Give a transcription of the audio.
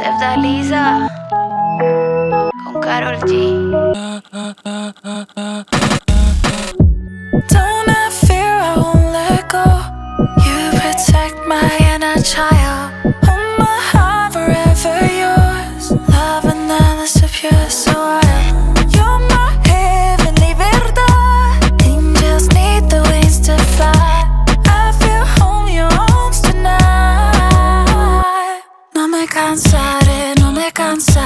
Lisa con Karol G. Don't have fear, I won't let go. You protect my inner child. Hold my heart forever yours. Love and endless of pure so wild. You're my heavenly verdad. Angels need the wings to fly. I feel home, your arms tonight. No me cansaré, no me cansaré.